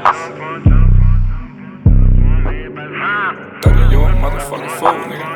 Daddy, you a motherfucking fool, nigga.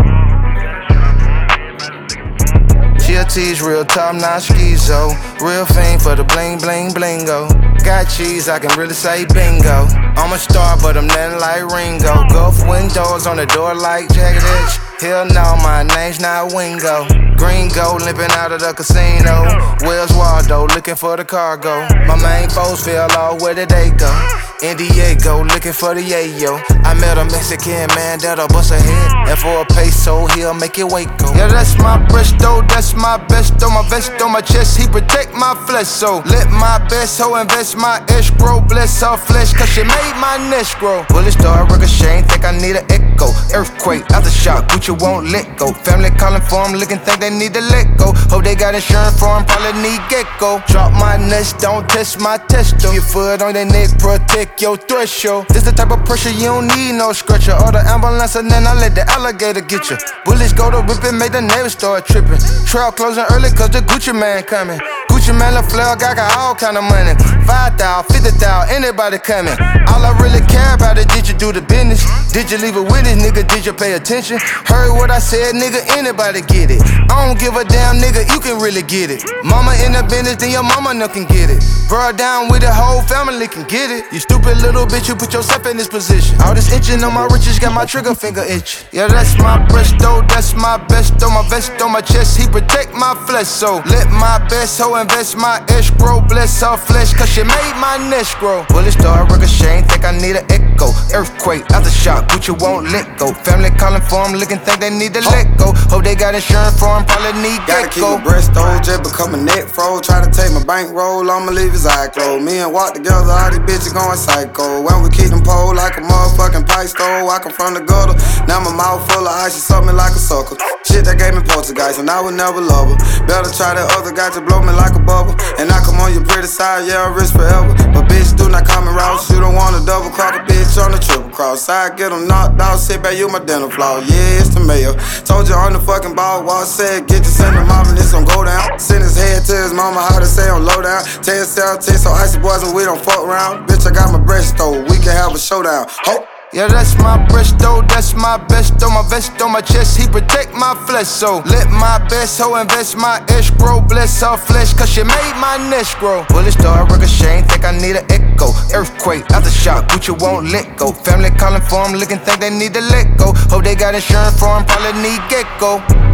GLT's real top notch schizo. Real fiend for the bling bling blingo. Got cheese, I can really say bingo. I'm a star, but I'm nothing like Ringo. Gulf windows on the door like Jagged Edge. Hell no, my name's not Wingo. Gringo limping out of the casino. Wells Waldo looking for the cargo. My main foes fell off, where did they go? In Diego, looking for the yayo. I met a Mexican man that'll bust a head. And for a peso, he'll make it Waco. Yeah, that's my Presto, that's my besto. My vest on my chest, he protect my flesh. So let my best hoe invest my escrow. Bless her flesh, cause she made my nest grow. Bullet star ricochet, think I need an echo. Earthquake, aftershock, Gucci won't let go. Family calling for him, looking think they need to let go. Hope they got insurance for him, probably need gecko. Drop my nuts, don't test my testo. Your foot on their neck, protect your threshold. This the type of pressure you don't need no scratcher. Or the ambulance and then I let the alligator get you. Bullets go to whipping, make the neighbors start tripping. Trail closing early cause the Gucci man coming. Gucci man, La Fleur, got all kind of money. 5,000, 50,000, anybody coming. All I really care about is did you do the business? Did you leave it with it, nigga? Did you pay attention? Heard what I said, nigga, anybody get it. I don't give a damn, nigga, you can really get it. Mama in the business, then your mama no can get it. Bro down with the whole family can get it. You stupid little bitch, you put yourself in this position. All this itching on my riches got my trigger finger itch. Yeah, that's my Presto, that's my besto. My vest on my chest, he protect my flesh. So let my best hoe invest my escrow. Bless her flesh, cause she made my nest grow. Bullet star ricochet, think I need an echo. Earthquake, aftershock, Gucci won't let go. Family calling for him, looking think they need to let go. Hope they got insurance for him, probably need Gotta gecko. keep my breast old, just become a neck froze. Try to take my bankroll, I'ma leave his eye closed. Me and walk together, all these bitches going psycho. When we keep them pole like a motherfucking pipe stove. I come from the gutter, now my mouth full of ice, she suck me like a sucker. Shit that gave me poltergeist, and I would never love her. Better try that other guy to blow me like a bubble. And I come on your pretty side, yeah, I risk forever. But bitch, do not come around, you don't want to double cross a bitch on the triple cross. I get them knocked out, sit back, you my dental flaw. Yeah, it's the mayor. Told you on the fucking ball, Wall said, get your son to mom and this gon' go down. Send his head to his mama, how to say on low down. Tell yourself, so icy boys and we don't fuck around. Bitch, I got my breast stole, we can have a showdown. Ho! Yeah, that's my Presto, that's my besto. My vest on my chest, he protect my flesh. So let my best hoe invest my escrow. Bless her flesh, cause she made my nest grow. Bullet star ricochet, think I need an echo. Earthquake, aftershock, Gucci won't let go. Family calling for him, looking think they need to let go. Hope they got insurance for him, probably need gecko.